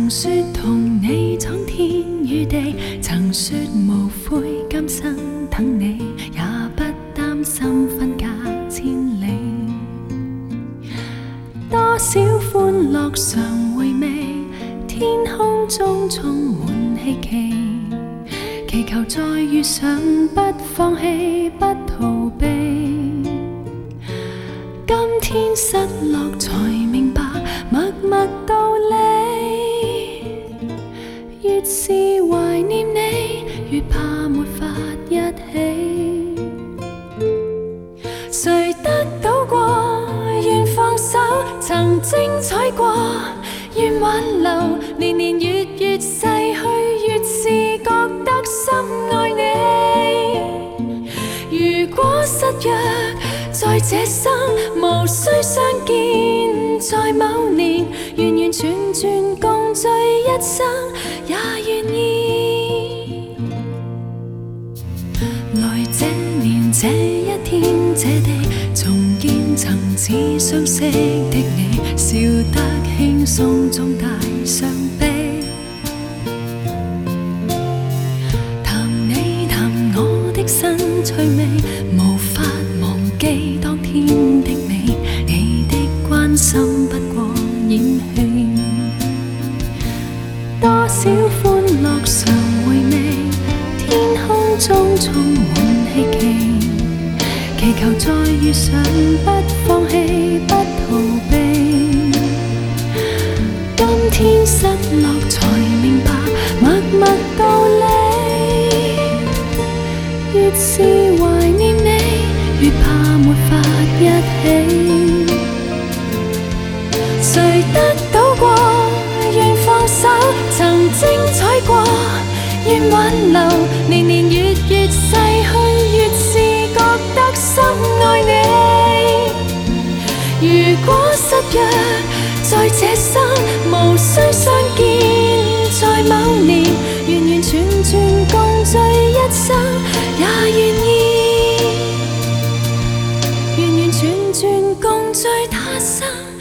说同你闖天與地，曾說無悔今生等你，也不擔心分隔千里。多少歡樂常回味，天空中充滿希冀，祈求再遇上，不放棄，不逃避。今天失落才明白默默道理，越是懷念你，越怕沒法一起。誰得到過，願放手，曾精彩過，願挽留，年年月月逝去，越是覺得深愛你。如果失約在這生，無需相見，在某年完完全全共聚一生，也願意。來這年這一天這地，重見曾似相識的你，笑得輕鬆中帶傷悲。談你談我的新趣味，無法忘記當天的美，你的關心不過演戲。多少歡樂常回味，天空中充滿希冀，祈求再遇上，不放棄，不逃避。今天失落才明白默默道理，越是懷念你，越怕沒法一起。誰得到過，願放手，曾精彩過，願挽留，年年月月逝去，越是覺得深愛你。如果失約在這生，無需相見，在某年完完全全共聚一生，也願意。完完全全共聚他生。